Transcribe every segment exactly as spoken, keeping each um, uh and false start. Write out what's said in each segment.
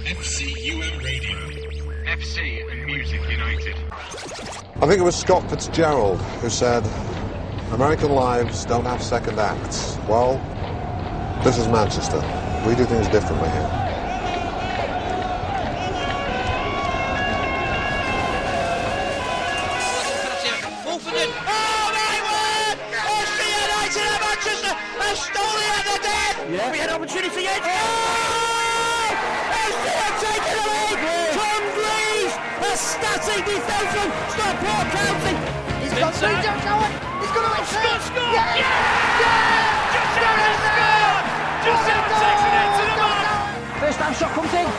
F C U M Radio. F C and Music United. I think it was Scott Fitzgerald who said, American lives don't have second acts. Well, this is Manchester. We do things differently here. Yeah. We had opportunity yet. Oh! F C have taken the lead. Yeah. Tom Greaves, a static defenseman. Stop Port County. He's got three jumps going. He's going to Scott scored. Yeah. Yeah. Yeah. Giuseppe scored. Giuseppe takes it into the mark. First time shot comes in.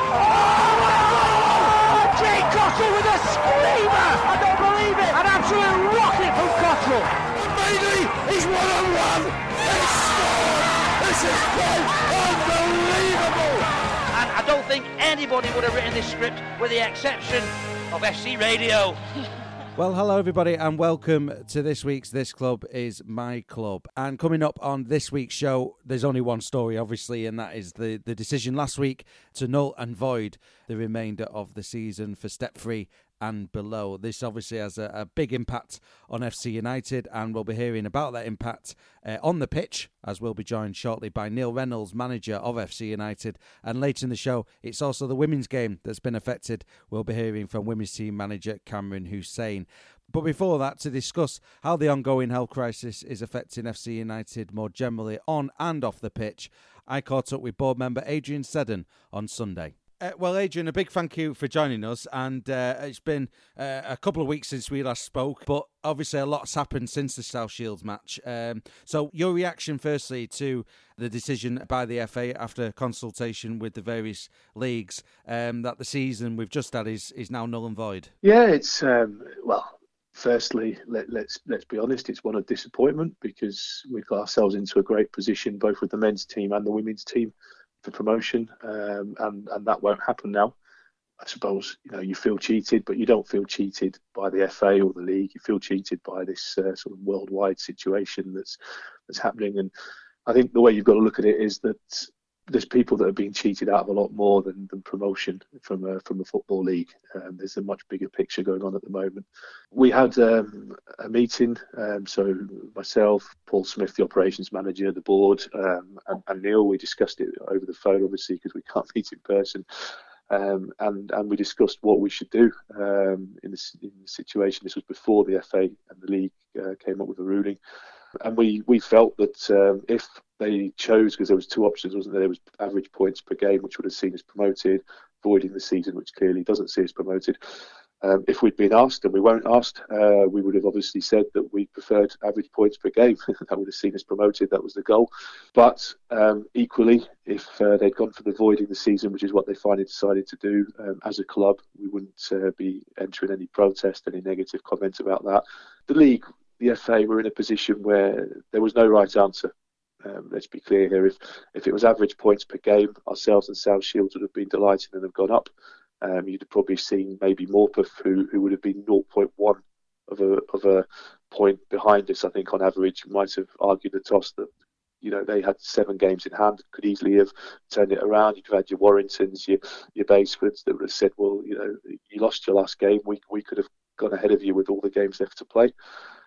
Oh! Jay Cottrell with a screamer. I don't believe it. An absolute rocket from Cottrell. And Bailey is one on one. They scored. This is quite unbelievable! And I don't think anybody would have written this script with the exception of F C Radio. Well, hello everybody and welcome to this week's This Club is My Club. And coming up on this week's show, there's only one story obviously, and that is the, the decision last week to null and void the remainder of the season for Step three and below. This obviously has a, a big impact on F C United, and we'll be hearing about that impact uh, on the pitch, as we'll be joined shortly by Neil Reynolds, manager of F C United. And later in the show, it's also the women's game that's been affected. We'll be hearing from women's team manager Cameron Hussein. But before that, to discuss how the ongoing health crisis is affecting F C United more generally on and off the pitch, I caught up with board member Adrian Seddon on Sunday. Uh, well, Adrian, a big thank you for joining us, and uh, it's been uh, a couple of weeks since we last spoke, but obviously a lot's happened since the South Shields match. Um, so your reaction firstly to the decision by the F A after consultation with the various leagues um, that the season we've just had is, is now null and void? Yeah, it's, um, well, firstly, let, let's let's be honest, it's one of disappointment because we've got ourselves into a great position, both with the men's team and the women's team, for promotion, um, and and that won't happen now. I suppose you know you feel cheated, but you don't feel cheated by the F A or the league. You feel cheated by this uh, sort of worldwide situation that's that's happening. And I think the way you've got to look at it is that there's people that are being cheated out of a lot more than, than promotion from a, from a football league. Um, there's a much bigger picture going on at the moment. We had um, a meeting, um, so myself, Paul Smith, the operations manager, the board, um, and, and Neil, we discussed it over the phone, obviously, because we can't meet in person. Um, and, and we discussed what we should do um, in, this, in the situation. This was before the F A and the league uh, came up with a ruling. And we, we felt that um, if they chose, because there was two options, wasn't there? There was average points per game, which would have seen us promoted, voiding the season, which clearly doesn't see us promoted. Um, if we'd been asked, and we weren't asked, uh, we would have obviously said that we preferred average points per game. That would have seen us promoted. That was the goal. But um, equally, if uh, they'd gone for the voiding the season, which is what they finally decided to do, um, as a club, we wouldn't uh, be entering any protest, any negative comment about that. The league, the F A, were in a position where there was no right answer. Um, let's be clear here. If if it was average points per game, ourselves and South Shields would have been delighted and have gone up. Um, you'd have probably seen maybe Morpeth, who who would have been zero point one of a of a point behind us. I think on average, might have argued the toss that you know they had seven games in hand, could easily have turned it around. You'd have had your Warringtons, your your Basefords that would have said, well, you know, you lost your last game. We we could have gone ahead of you with all the games left to play.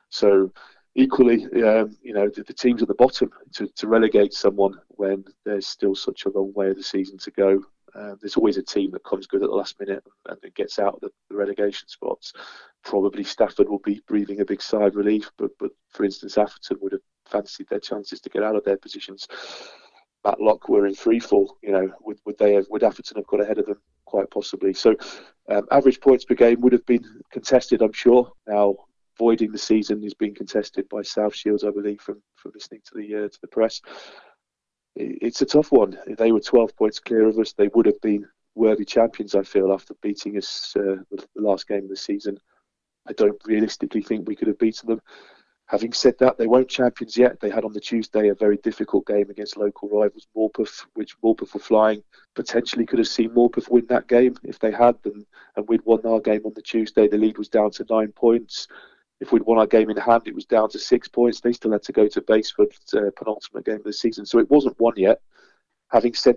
So equally, um, you know, the, the teams at the bottom, to, to relegate someone when there's still such a long way of the season to go. Uh, there's always a team that comes good at the last minute and, and gets out of the, the relegation spots. Probably Stafford will be breathing a big sigh of relief, but, but for instance, Atherton would have fancied their chances to get out of their positions. Matlock were in free fall. You know, would, would they have? Would Atherton have got ahead of them? Quite possibly. So, um, average points per game would have been contested, I'm sure. Now, voiding the season is being contested by South Shields, I believe, from, from listening to the uh, to the press. It, it's a tough one. If they were twelve points clear of us, they would have been worthy champions, I feel, after beating us uh, the last game of the season. I don't realistically think we could have beaten them. Having said that, they weren't champions yet. They had on the Tuesday a very difficult game against local rivals Morpeth, which Morpeth were flying. Potentially could have seen Morpeth win that game if they had, and, and we'd won our game on the Tuesday. The lead was down to nine points. If we'd won our game in hand, it was down to six points. They still had to go to Baseford, uh, penultimate game of the season. So it wasn't won yet. Having said that,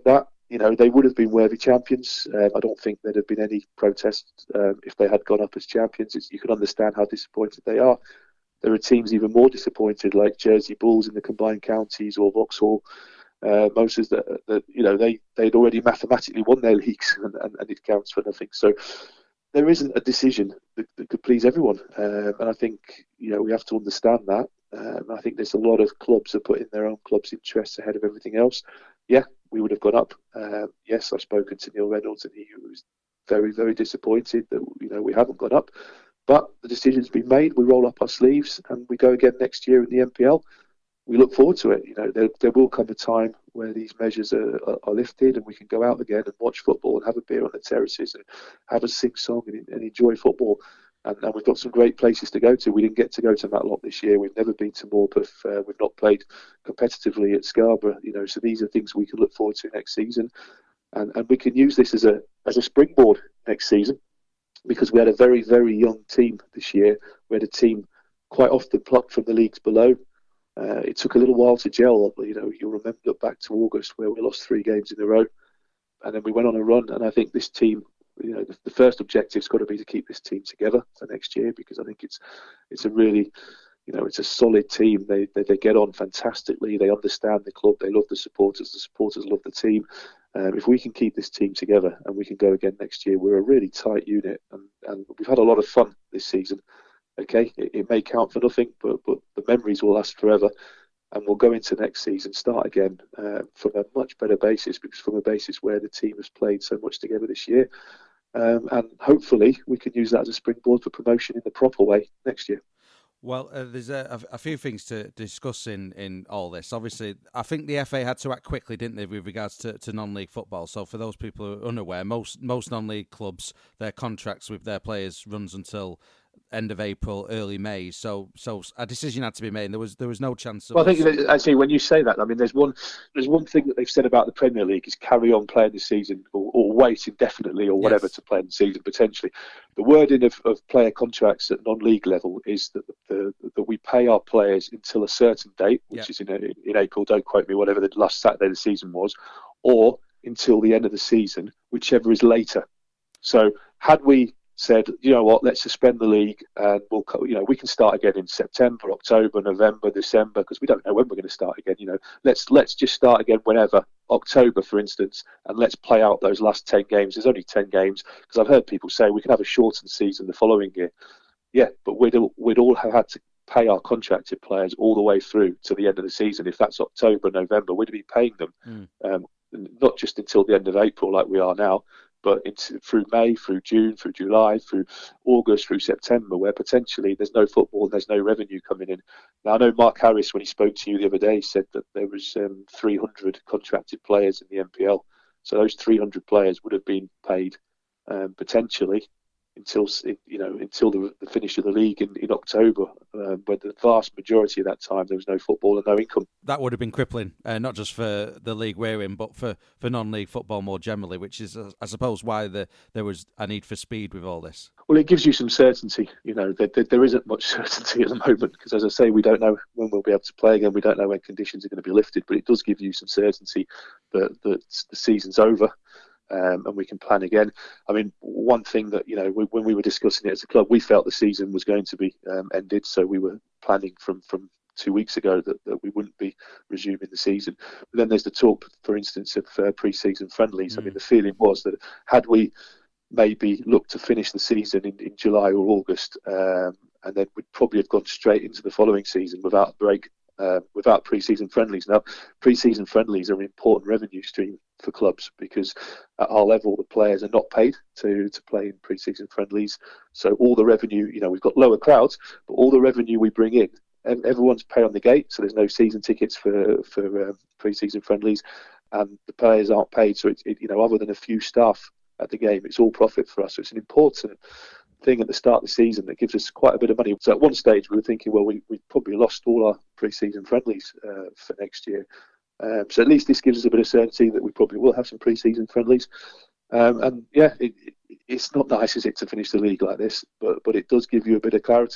you know, they would have been worthy champions. Um, I don't think there'd have been any protest um, if they had gone up as champions. It's, you can understand how disappointed they are. There are teams even more disappointed, like Jersey Bulls in the combined counties or Vauxhall. Uh, Moses, that, that you know they they'd already mathematically won their leagues, and, and, and it counts for nothing. So there isn't a decision that, that could please everyone, um, and I think you know we have to understand that. Um, I think there's a lot of clubs that put in their own club's interests ahead of everything else. Yeah, we would have gone up. Um, yes, I've spoken to Neil Reynolds, and he was very, very disappointed that you know we haven't gone up. But the decision's been made. We roll up our sleeves and we go again next year in the M P L. We look forward to it. You know, there, there will come a time where these measures are, are, are lifted and we can go out again and watch football and have a beer on the terraces and have a sing song and, and enjoy football. And, and we've got some great places to go to. We didn't get to go to Matlock this year. We've never been to Morpeth. Uh, we've not played competitively at Scarborough. You know, so these are things we can look forward to next season, and and we can use this as a as a springboard next season, because we had a very very young team this year. We had a team quite often plucked from the leagues below. Uh, it took a little while to gel. You know, you'll remember look back to August where we lost three games in a row, and then we went on a run. And I think this team, you know, the, the first objective's got to be to keep this team together for next year, because I think it's it's a really, you know, it's a solid team. They, they they get on fantastically. They understand the club. They love the supporters. The supporters love the team. Um, if we can keep this team together and we can go again next year, we're a really tight unit, and, and we've had a lot of fun this season. Okay, it, it may count for nothing, but but the memories will last forever, and we'll go into next season, start again uh, from a much better basis, because from a basis where the team has played so much together this year. Um, and hopefully we can use that as a springboard for promotion in the proper way next year. Well, uh, there's a, a few things to discuss in, in all this. Obviously, I think the F A had to act quickly, didn't they, with regards to, to non-league football. So for those people who are unaware, most most non-league clubs, their contracts with their players runs until end of April, early May. So so a decision had to be made. There was there was no chance of... Well, I think that, actually when you say that, I mean, there's one there's one thing that they've said about the Premier League is carry on playing the season, or, or wait indefinitely or whatever yes. to play the season potentially. The wording of, of player contracts at non-league level is that the, that we pay our players until a certain date, which yep. is in, in April, don't quote me, whatever the last Saturday of the season was, or until the end of the season, whichever is later. So had we said, you know what, let's suspend the league and we'll, you know, we can start again in September, October, November, December, because we don't know when we're going to start again. You know, let's let's just start again whenever, October, for instance, and let's play out those last ten games. There's only ten games, because I've heard people say we can have a shortened season the following year. Yeah, but we'd we'd all have had to pay our contracted players all the way through to the end of the season. If that's October, November, we'd be paying them, mm. um, not just until the end of April like we are now, but into, through May, through June, through July, through August, through September, where potentially there's no football and there's no revenue coming in. Now, I know Mark Harris, when he spoke to you the other day, said that there was um, three hundred contracted players in the M P L. So those three hundred players would have been paid um, potentially until you know until the, the finish of the league in, in October, um, but the vast majority of that time there was no football and no income. That would have been crippling, uh, not just for the league we're in, but for, for non-league football more generally, which is, uh, I suppose, why the, there was a need for speed with all this. Well, it gives you some certainty. You know, there, there, there isn't much certainty at the moment, because, as I say, we don't know when we'll be able to play again. We don't know when conditions are going to be lifted, but it does give you some certainty that, that the season's over. Um, and we can plan again. I mean, one thing that, you know, we, when we were discussing it as a club, we felt the season was going to be um, ended. So we were planning from, from two weeks ago that, that we wouldn't be resuming the season. But then there's the talk, for instance, of uh, pre-season friendlies. Mm. I mean, the feeling was that had we maybe looked to finish the season in, in July or August, um, and then we'd probably have gone straight into the following season without a break, uh, without pre-season friendlies. Now, pre-season friendlies are an important revenue stream for clubs, because at our level the players are not paid to to play in pre-season friendlies, so all the revenue, you know, we've got lower crowds, but all the revenue we bring in, everyone's paid on the gate, so there's no season tickets for for um, pre-season friendlies, and the players aren't paid, so it's it, you know, other than a few staff at the game, it's all profit for us. So it's an important thing at the start of the season that gives us quite a bit of money. So at one stage we were thinking, well, we we probably lost all our pre-season friendlies uh, for next year. Um, so at least this gives us a bit of certainty that we probably will have some pre-season friendlies. Um, and yeah, it, it, it's not nice, is it, to finish the league like this, but but it does give you a bit of clarity.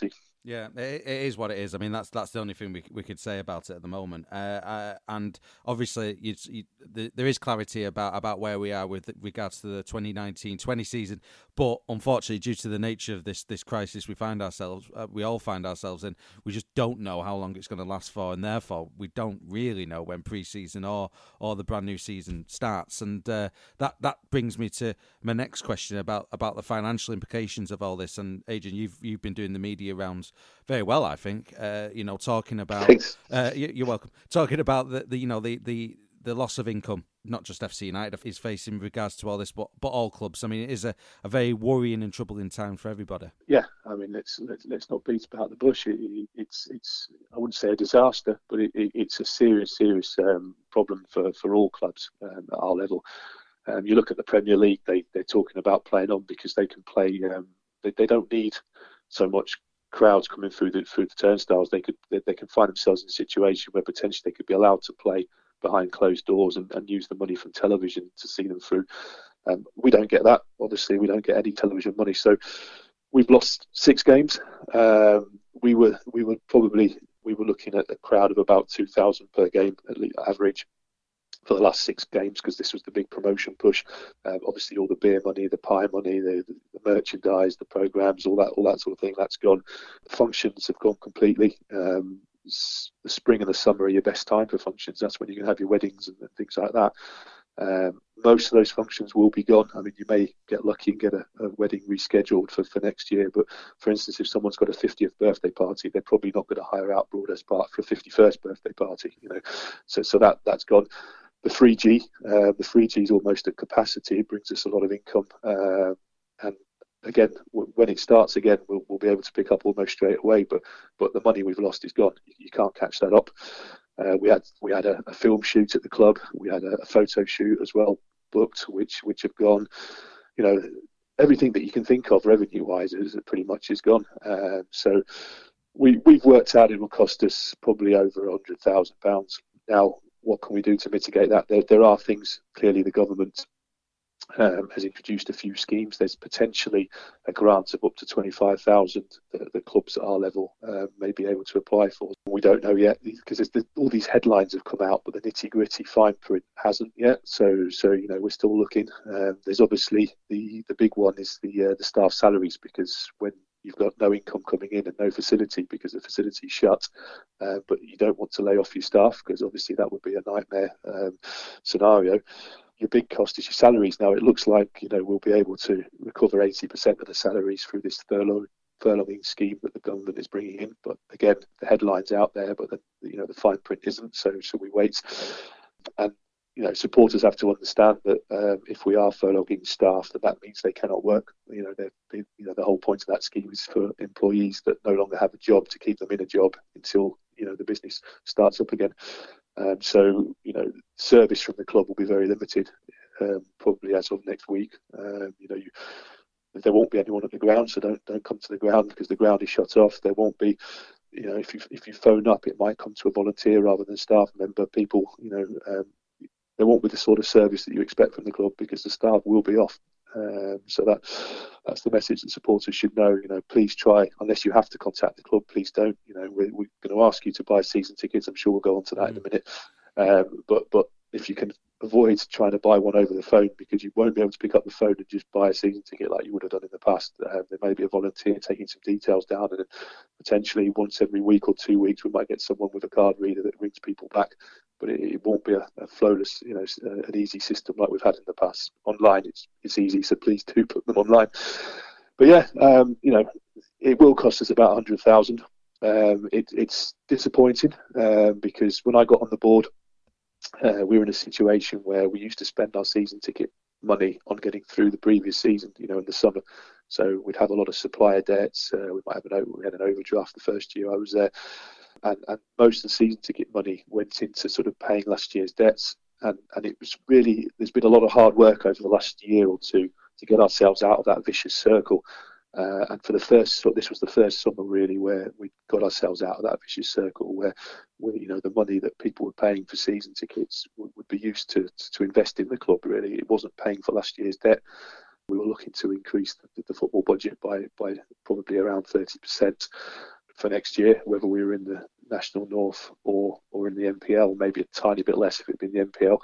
Yeah, it, it is what it is. I mean, that's that's the only thing we we could say about it at the moment. Uh, uh, and obviously, you, you, the, there is clarity about, about where we are with regards to the twenty nineteen twenty season. But unfortunately, due to the nature of this this crisis we find ourselves, uh, we all find ourselves in, we just don't know how long it's going to last for, and therefore we don't really know when pre-season or or the brand new season starts. And uh, that that brings me to my next question about about the financial implications of all this. And Adrian, you've you've been doing the media rounds very well, I think. Uh, you know, talking about uh, you're welcome. Talking about the, the you know the, the the loss of income, not just F C United is facing in regards to all this, but but all clubs. I mean, it is a, a very worrying and troubling time for everybody. Yeah, I mean, let's let's, let's not beat about the bush. It, it, it's it's I wouldn't say a disaster, but it, it, it's a serious serious um, problem for, for all clubs um, at our level. Um, you look at the Premier League; they they're talking about playing on because they can play. Um, they they don't need so much crowds coming through the through the turnstiles. They could they, they can find themselves in a situation where potentially they could be allowed to play behind closed doors and, and use the money from television to see them through. Um, we don't get that. Obviously, we don't get any television money. So we've lost six games. Um, we were we were probably we were looking at a crowd of about two thousand per game at least, average for the last six games, because this was the big promotion push. Um, obviously, all the beer money, the pie money, the, the merchandise, the programs, all that, all that sort of thing, that's gone. The functions have gone completely. Um, the spring and the summer are your best time for functions. That's when you can have your weddings and, and things like that. Um, most of those functions will be gone. I mean, you may get lucky and get a, a wedding rescheduled for, for next year. But for instance, if someone's got a fiftieth birthday party, they're probably not going to hire out Broadhurst Park for a fifty-first birthday party. You know, so so that that's gone. The three G, uh, the three G is almost at capacity. It brings us a lot of income, uh, and again, w- when it starts again, we'll, we'll be able to pick up almost straight away. But but the money we've lost is gone. You, you can't catch that up. Uh, we had we had a, a film shoot at the club. We had a, a photo shoot as well booked, which which have gone. You know, everything that you can think of revenue-wise is pretty much is gone. Uh, so we we've worked out it will cost us probably over a hundred thousand pounds now. What can we do to mitigate that? There, there are things, clearly the government um, has introduced a few schemes. There's potentially a grant of up to twenty-five thousand that the clubs at our level uh, may be able to apply for. We don't know yet, because the, all these headlines have come out, but the nitty-gritty fine print hasn't yet. So, so you know, we're still looking. Um, there's obviously the, the big one is the uh, the staff salaries, because when you've got no income coming in and no facility because the facility's shut, uh, but you don't want to lay off your staff because obviously that would be a nightmare um, scenario. Your big cost is your salaries. Now it looks like, you know, we'll be able to recover eighty percent of the salaries through this furlough furloughing scheme that the government is bringing in. But again, the headline's out there, but the, you know, the fine print isn't. So so we wait. And you know, supporters have to understand that um, if we are furloughing staff, that that means they cannot work. You know, they, you know, the whole point of that scheme is for employees that no longer have a job to keep them in a job until, you know, the business starts up again. Um, so, you know, service from the club will be very limited, um, probably as of next week. Um, you know, you, there won't be anyone at the ground, so don't don't come to the ground because the ground is shut off. There won't be. You know, if you if you phone up, it might come to a volunteer rather than staff member. People, you know. Um, There won't be the sort of service that you expect from the club because the staff will be off. Um, so that that's the message that supporters should know. You know, please try, unless you have to contact the club, please don't. You know, we're, we're going to ask you to buy season tickets. I'm sure we'll go on to that in a minute. Um, but but if you can avoid trying to buy one over the phone, because you won't be able to pick up the phone and just buy a season ticket like you would have done in the past. Um, there may be a volunteer taking some details down, and potentially once every week or two weeks we might get someone with a card reader that rings people back. But it, it won't be a, a flawless, you know, uh, an easy system like we've had in the past. Online, it's it's easy, so please do put them online. But yeah, um, you know, it will cost us about a hundred thousand. Um, it, it's disappointing uh, because when I got on the board, uh, we were in a situation where we used to spend our season ticket money on getting through the previous season, you know, in the summer. So we'd have a lot of supplier debts. Uh, we might have an we had an overdraft the first year I was there. And, and most of the season ticket money went into sort of paying last year's debts. And, and it was really, there's been a lot of hard work over the last year or two to get ourselves out of that vicious circle. Uh, and for the first, so this was the first summer really where we got ourselves out of that vicious circle where, where you know, the money that people were paying for season tickets would, would be used to, to invest in the club really. It wasn't paying for last year's debt. We were looking to increase the, the football budget by, by probably around thirty percent. for next year, whether we were in the National North or or in the N P L, maybe a tiny bit less if it'd been the N P L.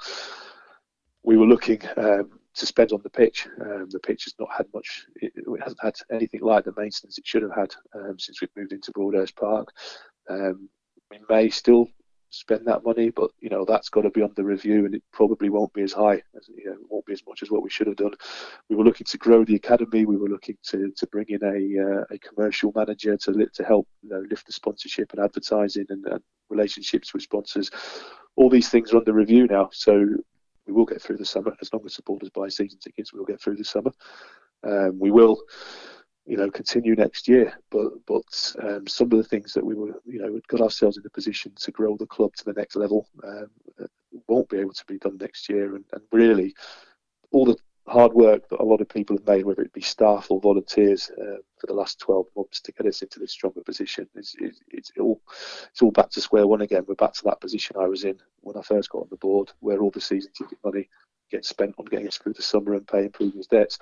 We were looking um, to spend on the pitch. Um, the pitch has not had much, it, it hasn't had anything like the maintenance it should have had um, since we've moved into Broadhurst Park. Um, we may still spend that money, but you know that's got to be under review, and it probably won't be as high, as, you know, it won't be as much as what we should have done. We were looking to grow the academy. We were looking to, to bring in a uh, a commercial manager to to help you know, lift the sponsorship and advertising and, and relationships with sponsors. All these things are under review now, so we will get through the summer. As long as supporters buy season tickets, we'll get through the summer. Um, we will. You know, continue next year, but but um, some of the things that we were, you know, got ourselves in a position to grow the club to the next level um, won't be able to be done next year. And, and really, all the hard work that a lot of people have made, whether it be staff or volunteers, uh, for the last twelve months to get us into this stronger position, is, is it's all it's all back to square one again. We're back to that position I was in when I first got on the board, where all the season ticket money gets spent on getting us through the summer and paying previous debts.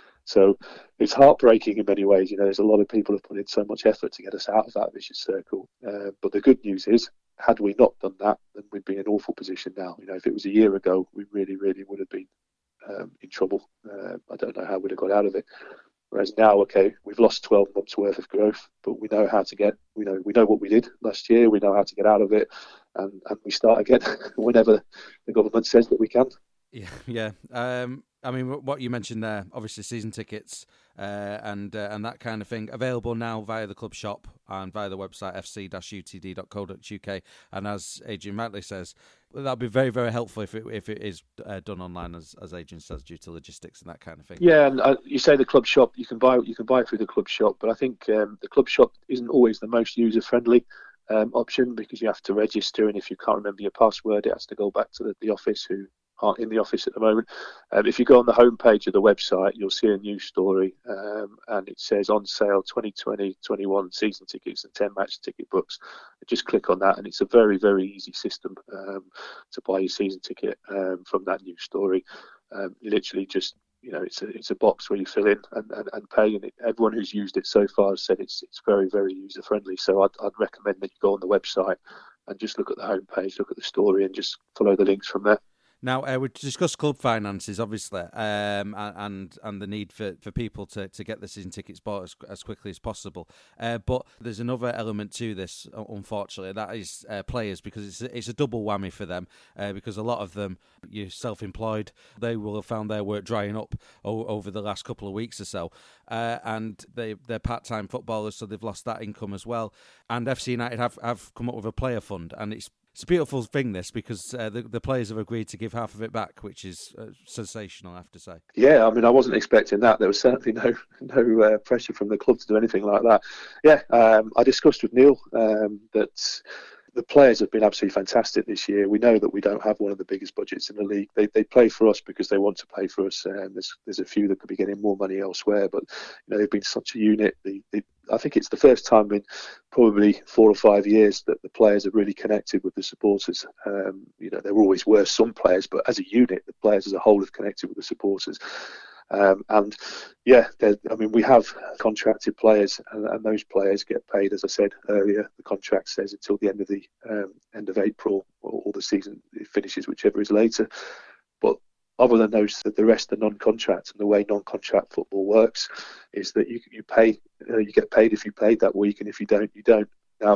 So it's heartbreaking in many ways. You know, there's a lot of people have put in so much effort to get us out of that vicious circle. Uh, but the good news is, had we not done that, then we'd be in an awful position now. You know, if it was a year ago, we really, really would have been um, in trouble. Uh, I don't know how we'd have got out of it. Whereas now, okay, we've lost twelve months worth of growth, but we know how to get. We know we know what we did last year. We know how to get out of it, and, and we start again whenever the government says that we can. Yeah, yeah. Um, I mean, what you mentioned there, obviously season tickets uh, and uh, and that kind of thing, available now via the club shop and via the website f c dash u t d dot co dot u k. And as Adrian rightly says, that'd be very, very helpful if it if it is uh, done online, as as Adrian says, due to logistics and that kind of thing. Yeah, and uh, you say the club shop, you can buy you can buy through the club shop, but I think um, the club shop isn't always the most user friendly um, option, because you have to register, and if you can't remember your password, it has to go back to the, the office who aren't in the office at the moment. Um, if you go on the homepage of the website, you'll see a news story, um, and it says on sale twenty twenty twenty-one season tickets and ten match ticket books. Just click on that, and it's a very, very easy system um, to buy your season ticket um, from that news story. Um, literally just, you know, it's a it's a box where you fill in and, and, and pay, and it, everyone who's used it so far has said it's it's very, very user friendly. So I'd, I'd recommend that you go on the website and just look at the homepage, look at the story, and just follow the links from there. Now, uh, we discussed club finances, obviously, um, and and the need for, for people to, to get the season tickets bought as, as quickly as possible. Uh, but there's another element to this, unfortunately, that is uh, players, because it's a, it's a double whammy for them, uh, because a lot of them, you're self-employed, they will have found their work drying up o- over the last couple of weeks or so, uh, and they, they're part-time footballers, so they've lost that income as well. And F C United have, have come up with a player fund, and it's It's a beautiful thing, this, because uh, the, the players have agreed to give half of it back, which is uh, sensational, I have to say. Yeah, I mean, I wasn't expecting that. There was certainly no no uh, pressure from the club to do anything like that. Yeah, um, I discussed with Neil um, that the players have been absolutely fantastic this year. We know that we don't have one of the biggest budgets in the league. They they play for us because they want to play for us. And there's there's a few that could be getting more money elsewhere, but you know they've been such a unit. The, the, I think it's the first time in probably four or five years that the players have really connected with the supporters. Um, you know, there always were some players, but as a unit, the players as a whole have connected with the supporters. Um, and yeah, I mean, we have contracted players, and, and those players get paid, as I said earlier. The contract says until the end of the um, end of April, or, or the season it finishes, whichever is later. But other than those, the rest are non-contract, and the way non-contract football works is that you you pay, uh, you get paid if you played that week, and if you don't, you don't. Now,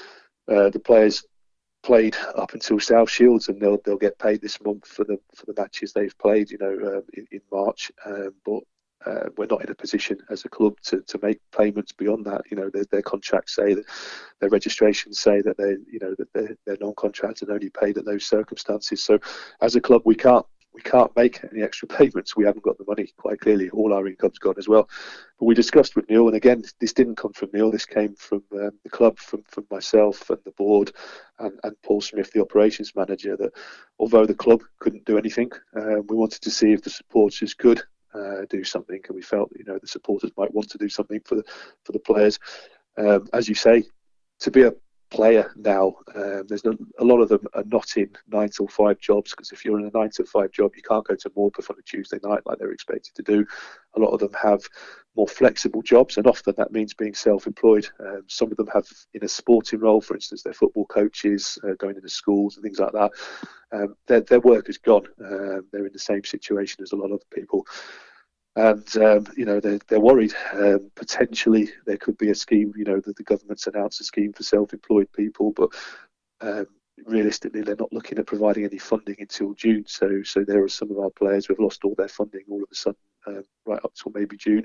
uh, the players played up until South Shields, and they'll they'll get paid this month for the for the matches they've played, you know, uh, in, in March. Um, but uh, we're not in a position as a club to, to make payments beyond that. You know, their, their contracts say that their registrations say that they, you know, that they're, they're non-contract and only paid at those circumstances. So, as a club, we can't. We can't make any extra payments. We haven't got the money, quite clearly. All our income's gone as well. But we discussed with Neil, and again, this didn't come from Neil. This came from um, the club, from, from myself and the board, and, and Paul Smith, the operations manager, that although the club couldn't do anything, uh, we wanted to see if the supporters could uh, do something, and we felt, you know, the supporters might want to do something for the for the players. Um, as you say, to be a player now. Um, there's no, a lot of them are not in nine till five jobs, because if you're in a nine till five job, you can't go to Morpeth on a Tuesday night like they're expected to do. A lot of them have more flexible jobs, and often that means being self-employed. Um, some of them have in a sporting role, for instance, they're football coaches, uh, going into schools and things like that. Um, their, their work is gone. Um, they're in the same situation as a lot of people. And, um, you know, they're, they're worried. Um, potentially there could be a scheme, you know, that the government's announced a scheme for self-employed people, but um, realistically they're not looking at providing any funding until June. So so there are some of our players who have lost all their funding all of a sudden, um, right up till maybe June.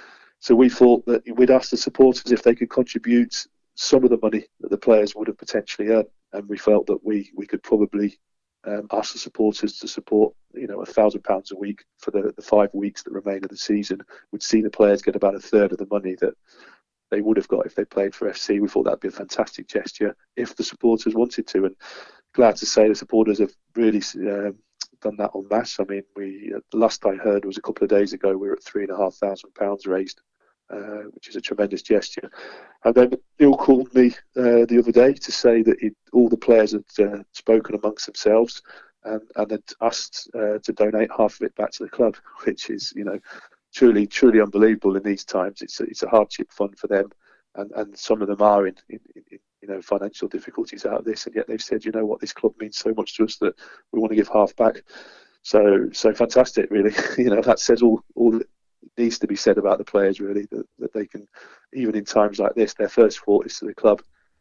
So we thought that we'd ask the supporters if they could contribute some of the money that the players would have potentially earned. And we felt that we, we could probably Um, ask the supporters to support, you know, a thousand pounds a week for the, the five weeks that remain of the season. Would see the players get about a third of the money that they would have got if they played for F C. We thought that'd be a fantastic gesture if the supporters wanted to, and glad to say the supporters have really um, done that en masse. I mean, we uh, the last I heard was a couple of days ago. We were at three and a half thousand pounds raised, uh, which is a tremendous gesture. And then Neil called me uh, the other day to say that he, all the players had uh, spoken amongst themselves and, and had asked uh, to donate half of it back to the club, which is, you know, truly, truly unbelievable in these times. It's a, it's a hardship fund for them, and, and some of them are in, in, in you know financial difficulties out of this, and yet they've said, you know what, this club means so much to us that we want to give half back. So, so fantastic, really. You know, that says all all that needs to be said about the players, really, that, that they can, even in times like this, their first thought is to the club,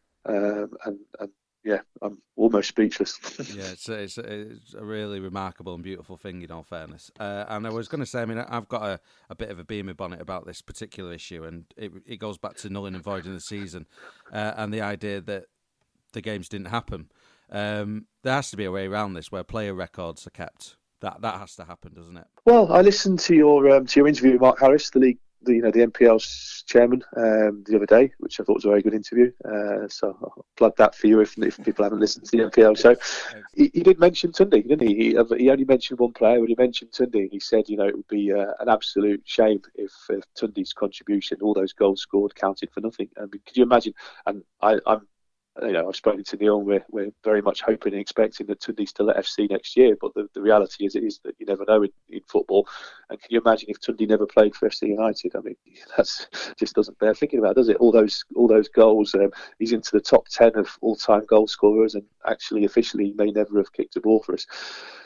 um, and, and yeah, I'm almost speechless. Yeah, it's, it's, it's a really remarkable and beautiful thing, in all fairness. Uh, and I was going to say, I mean, I've got a, a bit of a beamer bonnet about this particular issue, and it, it goes back to nulling and voiding the season, uh, and the idea that the games didn't happen. Um, there has to be a way around this where player records are kept. That that has to happen, doesn't it? Well, I listened to your um, to your interview with Mark Harris, the league, the, you know, the N P L's chairman, um, the other day, which I thought was a very good interview. Uh, so I'll plug that for you if, if people haven't listened to the N P L show. He, he did mention Tunde, didn't he? he? He only mentioned one player, but he mentioned Tunde. He said, you know, it would be uh, an absolute shame if, if Tunde's contribution, all those goals scored, counted for nothing. I mean, could you imagine? And I, I'm. You know, I've spoken to Neil. We're we're very much hoping and expecting that Tunde's still at F C next year. But the, the reality is, it is that you never know in, in football. And can you imagine if Tunde never played for F C United? I mean, that's just doesn't bear thinking about, does it? All those all those goals. Um, he's into the top ten of all-time goal scorers, and actually, officially, he may never have kicked a ball for us.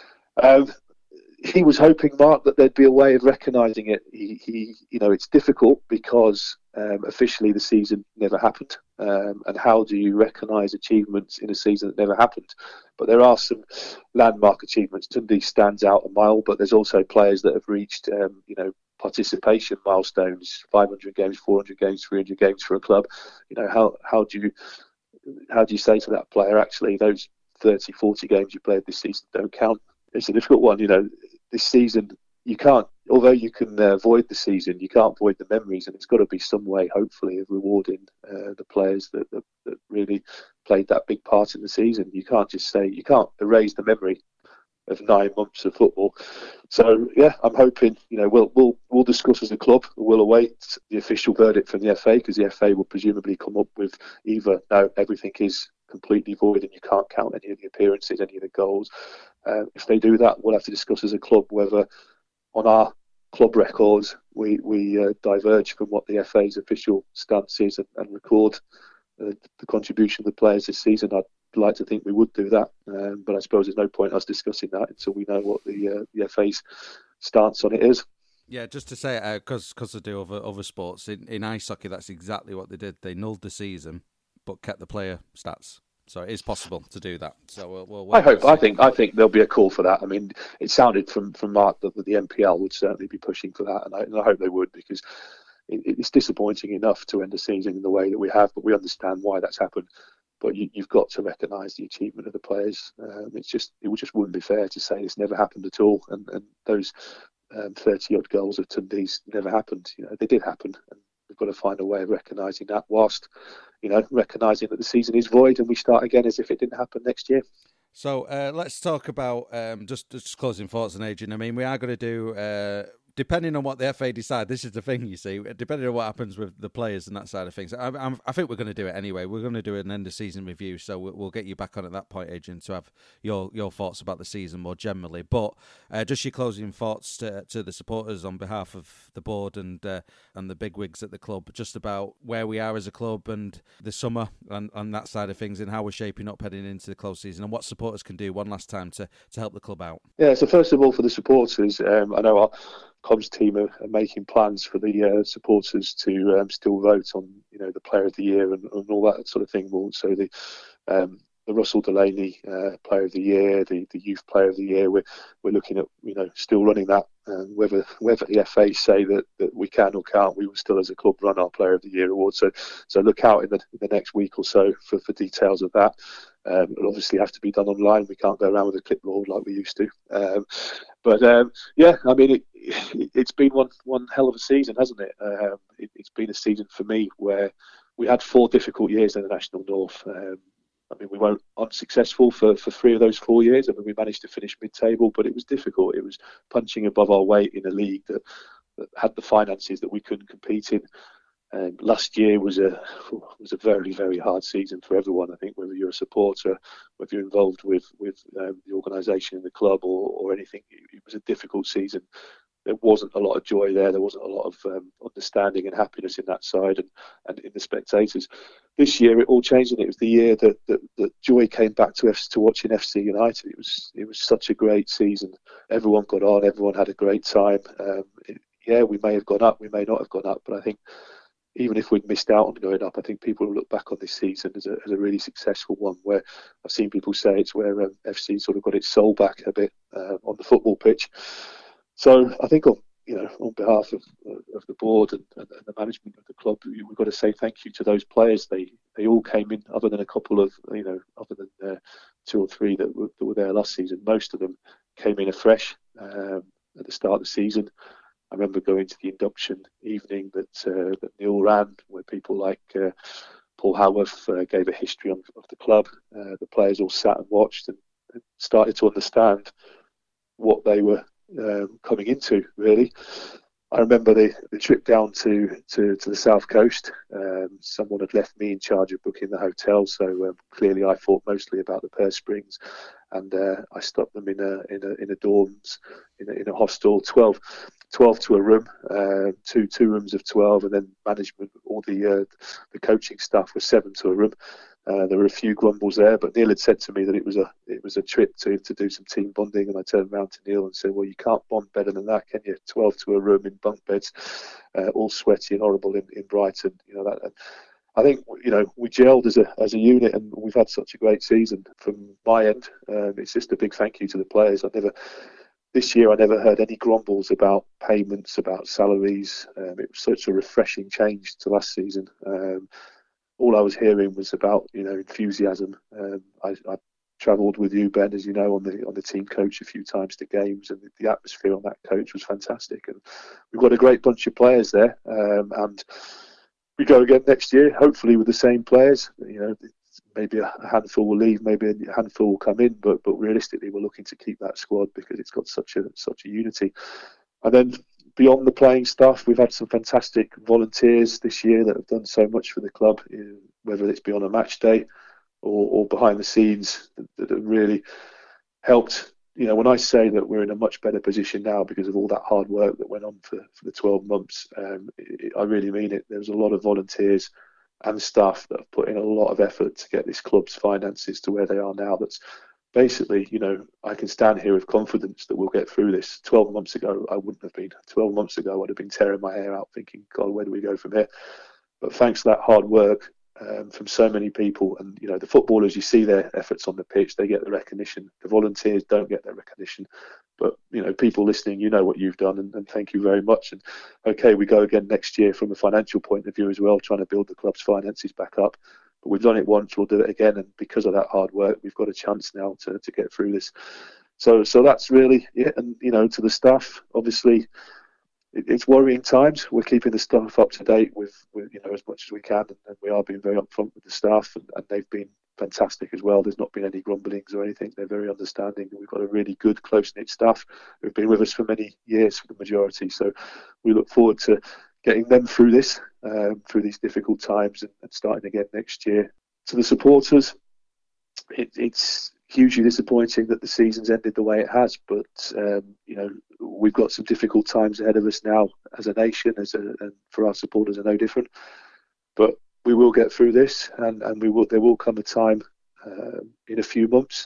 Um, he was hoping, Mark, that there'd be a way of recognising it. He, he, you know, it's difficult because um, officially the season never happened. Um, and how do you recognise achievements in a season that never happened? But there are some landmark achievements. Tunde stands out a mile, but there's also players that have reached, um, you know, participation milestones: five hundred games, four hundred games, three hundred games for a club. You know, how how do you how do you say to that player, actually, those thirty, forty games you played this season don't count? It's a difficult one. You know, this season you can't, although you can uh, void the season, you can't void the memories, and it's got to be some way, hopefully, of rewarding uh, the players that, that that really played that big part in the season. You can't just say, you can't erase the memory of nine months of football. So yeah, I'm hoping, you know, we'll we'll we'll discuss as a club. We'll await the official verdict from the F A, because the F A will presumably come up with either no, everything is completely void and you can't count any of the appearances, any of the goals. Uh, if they do that, we'll have to discuss as a club whether on our club records we we uh, diverge from what the F A's official stance is and, and record uh, the contribution of the players this season. I'd like to think we would do that, um, but I suppose there's no point us discussing that until we know what the uh, the F A's stance on it is. Yeah, just to say, because uh, because they do other other sports in, in ice hockey, that's exactly what they did. They nulled the season, but kept the player stats. So it is possible to do that. So we'll. we'll I hope. I think. I think there'll be a call for that. I mean, it sounded from, from Mark that the N P L would certainly be pushing for that, and I, and I hope they would, because it, it's disappointing enough to end the season in the way that we have. But we understand why that's happened. But you, you've got to recognise the achievement of the players. Um, it's just it just wouldn't be fair to say this never happened at all, and and those um, thirty odd goals of Tunde's never happened. You know, they did happen, and we've got to find a way of recognising that, whilst, you know, recognising that the season is void and we start again as if it didn't happen next year. So uh, let's talk about um, just just closing thoughts on Adrian. I mean, we are going to do uh, depending on what the F A decide, this is the thing, you see, depending on what happens with the players and that side of things, I, I'm, I think we're going to do it anyway. We're going to do an end-of-season review, so we'll, we'll get you back on at that point, Adrian, to have your your thoughts about the season more generally. But uh, just your closing thoughts to, to the supporters on behalf of the board and uh, and the bigwigs at the club, just about where we are as a club and the summer and, and that side of things, and how we're shaping up heading into the close season, and what supporters can do one last time to, to help the club out. Yeah, so first of all, for the supporters, um, I know our comms team are, are making plans for the uh, supporters to um, still vote on, you know, the Player of the Year and, and all that sort of thing. So the um, the Russell Delaney uh, Player of the Year, the, the Youth Player of the Year, we're we're looking at, you know, still running that. Um, whether whether the F A say that, that we can or can't, we will still, as a club, run our Player of the Year award. So so look out in the, in the next week or so for, for details of that. Um, it'll obviously have to be done online. We can't go around with a clipboard like we used to. Um, but um, yeah, I mean, it, it, it's been one one hell of a season, hasn't it? Um, it? It's been a season for me where we had four difficult years in the National North. Um, I mean, we weren't unsuccessful for, for three of those four years. I mean, we managed to finish mid-table, but it was difficult. It was punching above our weight in a league that, that had the finances that we couldn't compete in. Um, last year was a was a very, very hard season for everyone. I think whether you're a supporter, whether you're involved with with um, the organisation in the club or, or anything, it, it was a difficult season. There wasn't a lot of joy there. There wasn't a lot of um, understanding and happiness in that side and, and in the spectators. This year, it all changed, and it was the year that, that, that joy came back to F, to watching F C United. It was it was such a great season. Everyone got on. Everyone had a great time. Um, it, yeah, we may have gone up. We may not have gone up, but I think even if we'd missed out on going up, I think people will look back on this season as a, as a really successful one, where I've seen people say it's where um, F C sort of got its soul back a bit uh, on the football pitch. So I think on, you know, on behalf of of the board and, and the management of the club, we've got to say thank you to those players. They they all came in, other than a couple of, you know, other than uh, two or three that were, that were there last season. Most of them came in afresh um, at the start of the season. I remember going to the induction evening that uh, that Neil ran, where people like uh, Paul Howarth uh, gave a history of, of the club. Uh, the players all sat and watched and, and started to understand what they were um, coming into, really. I remember the, the trip down to, to, to the South Coast. Um, someone had left me in charge of booking the hotel, so um, clearly I thought mostly about the purse strings, and uh, I stopped them in a in a in a dorms, in a, in a hostel, twelve, twelve to a room, uh, two two rooms of twelve, and then management, all the uh, the coaching staff was seven to a room. Uh, there were a few grumbles there, but Neil had said to me that it was a it was a trip to, to do some team bonding, and I turned around to Neil and said, "Well, you can't bond better than that, can you? twelve to a room in bunk beds, uh, all sweaty and horrible in, in Brighton." You know that. And I think, you know, we gelled as a as a unit, and we've had such a great season. From my end, um, it's just a big thank you to the players. I never. This year, I never heard any grumbles about payments, about salaries. Um, it was such a refreshing change to last season. Um, all I was hearing was about, you know, enthusiasm. Um, I, I travelled with you, Ben, as you know, on the on the team coach a few times to games, and the atmosphere on that coach was fantastic. And we've got a great bunch of players there, um, and we go again next year, hopefully with the same players. You know, maybe a handful will leave, maybe a handful will come in, but but realistically, we're looking to keep that squad because it's got such a such a unity. And then beyond the playing stuff, we've had some fantastic volunteers this year that have done so much for the club, whether it's be on a match day or, or behind the scenes, that, that have really helped. You know, when I say that we're in a much better position now because of all that hard work that went on for, for the twelve months, um, it, I really mean it. There was a lot of volunteers and staff that have put in a lot of effort to get this club's finances to where they are now. That's basically, you know, I can stand here with confidence that we'll get through this. twelve months ago, I wouldn't have been. twelve months ago, I'd have been tearing my hair out thinking, God, where do we go from here? But thanks to that hard work um, from so many people, and, you know, the footballers, you see their efforts on the pitch, they get the recognition. The volunteers don't get their recognition. But, you know, people listening, you know what you've done, and, and thank you very much. And, okay, we go again next year from a financial point of view as well, trying to build the club's finances back up. But we've done it once, we'll do it again, and because of that hard work, we've got a chance now to, to get through this. So so that's really it. And, you know, to the staff, obviously, it, it's worrying times. We're keeping the staff up to date with, with you know, as much as we can, and, and we are being very upfront with the staff, and, and they've been fantastic as well. There's not been any grumblings or anything. They're very understanding. We've got a really good, close-knit staff who've been with us for many years for the majority. So we look forward to getting them through this, um, through these difficult times and, and starting again next year. To the supporters, it, it's hugely disappointing that the season's ended the way it has, but um, you know, we've got some difficult times ahead of us now as a nation, as a, and for our supporters are no different. But we will get through this, and, and we will. There will come a time uh, in a few months,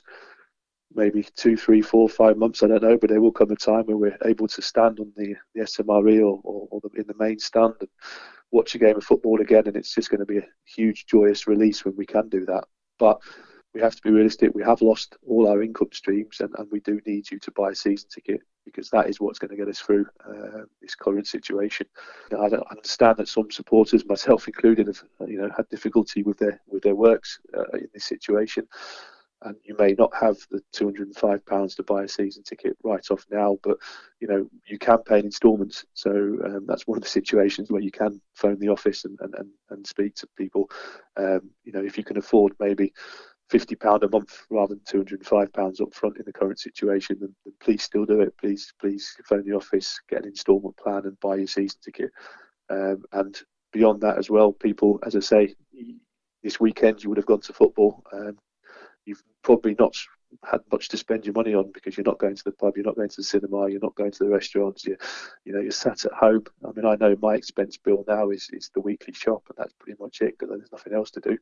maybe two, three, four, five months, I don't know, but there will come a time where we're able to stand on the, the S M R E or, or, or the, in the main stand and watch a game of football again, and it's just going to be a huge, joyous release when we can do that. But we have to be realistic. We have lost all our income streams, and, and we do need you to buy a season ticket, because that is what's going to get us through uh, this current situation. You know, I don't understand that some supporters, myself included, have you know had difficulty with their with their works uh, in this situation, and you may not have the two hundred and five pounds to buy a season ticket right off now, but you know you can pay in instalments. So um, that's one of the situations where you can phone the office and and, and, and speak to people. Um, you know, if you can afford maybe fifty pounds a month rather than two hundred and five pounds up front in the current situation, then, then please still do it. Please, please phone the office, get an instalment plan and buy your season ticket. Um, and beyond that as well, people, as I say, this weekend you would have gone to football. Um, you've probably not had much to spend your money on, because you're not going to the pub, you're not going to the cinema, you're not going to the restaurants, you you know, you're sat at home. I mean, I know my expense bill now is, is the weekly shop, and that's pretty much it, because there's nothing else to do.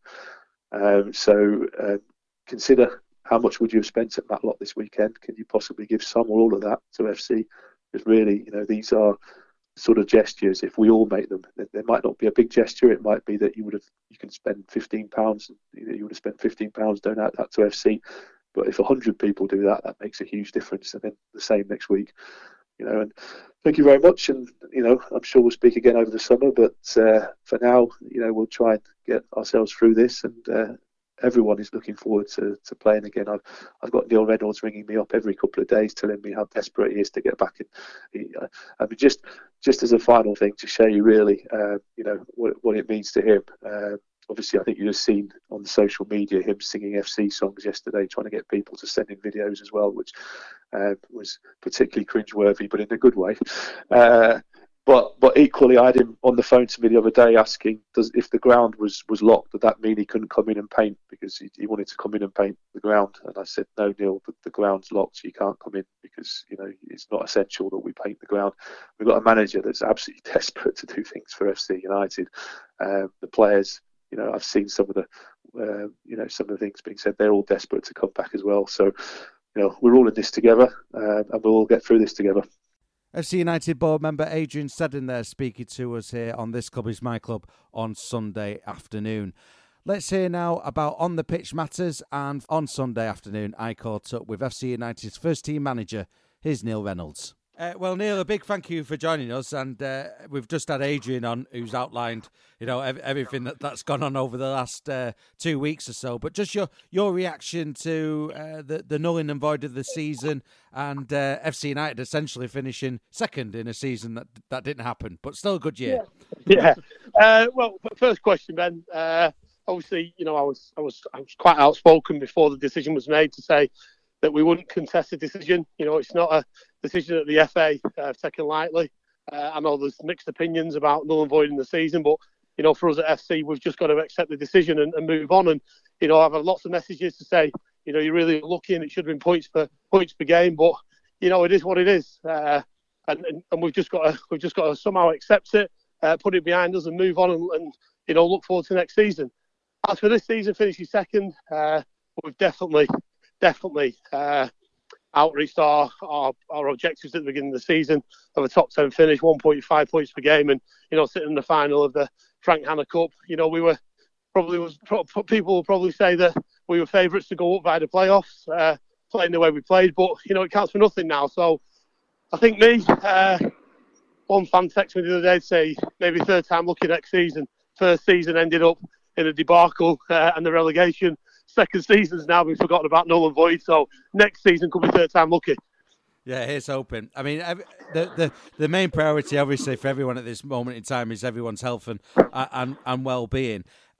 Um, so uh, consider how much would you have spent at Matlock this weekend. Can you possibly give some or all of that to F C? Because really, you know, these are sort of gestures. If we all make them, there might not be a big gesture. It might be that you would have, you can spend fifteen pounds. You would have spent fifteen pounds donate that to F C. But if a hundred people do that, that makes a huge difference. And then the same next week. You know, and thank you very much. And, you know, I'm sure we'll speak again over the summer. But uh, for now, you know, we'll try and get ourselves through this. And uh, everyone is looking forward to, to playing again. I've I've got Neil Reynolds ringing me up every couple of days, telling me how desperate he is to get back in. He, uh, I mean, just just as a final thing to show you really, uh, you know, what what it means to him. Uh, Obviously, I think you've seen on social media him singing F C songs yesterday, trying to get people to send in videos as well, which uh, was particularly cringeworthy, but in a good way. Uh, but but equally, I had him on the phone to me the other day asking, "Does if the ground was, was locked, did that mean he couldn't come in and paint, because he, he wanted to come in and paint the ground?" And I said, "No, Neil, the, the ground's locked, so you can't come in, because you know it's not essential that we paint the ground." We've got a manager that's absolutely desperate to do things for F C United. Uh, the players. You know, I've seen some of the, uh, you know, some of the things being said. They're all desperate to come back as well. So, you know, we're all in this together, uh, and we'll all get through this together. F C United board member Adrian Seddon there speaking to us here on This Club Is My Club on Sunday afternoon. Let's hear now about On the Pitch matters. And on Sunday afternoon, I caught up with F C United's first team manager. Here's Neil Reynolds. Uh, well, Neil, a big thank you for joining us, and uh, we've just had Adrian on, who's outlined, you know, ev- everything that, that's gone on over the last uh, two weeks or so. But just your your reaction to uh, the the null and void of the season, and uh, F C United essentially finishing second in a season that that didn't happen, but still a good year. Yeah. yeah. Uh, well, first question, Ben. Uh, obviously, you know, I was I was I was quite outspoken before the decision was made to say that we wouldn't contest the decision. You know, it's not a decision that the F A uh, have taken lightly. Uh, I know there's mixed opinions about null and void in the season, but, you know, for us at F C, we've just got to accept the decision and, and move on. And, you know, I've had lots of messages to say, you know, you're really lucky and it should have been points per points per game, but, you know, it is what it is. Uh, and, and, and we've just got to we've just got to somehow accept it, uh, put it behind us and move on and, and, you know, look forward to next season. As for this season, finishing second, uh, we've definitely, definitely uh, outreached our, our our objectives at the beginning of the season of a top ten finish, one point five points per game, and, you know, sitting in the final of the Frank Hanna Cup. You know, we were probably was people will probably say that we were favourites to go up via the playoffs, uh, playing the way we played, but, you know, it counts for nothing now. So I think me, uh, one fan texted me the other day to say maybe third time lucky next season. First season ended up in a debacle uh, and the relegation. Second season's now been forgotten about, null and void. So next season could be third time lucky. Yeah, here's hoping. I mean, the the the main priority, obviously, for everyone at this moment in time is everyone's health and and, and well-being.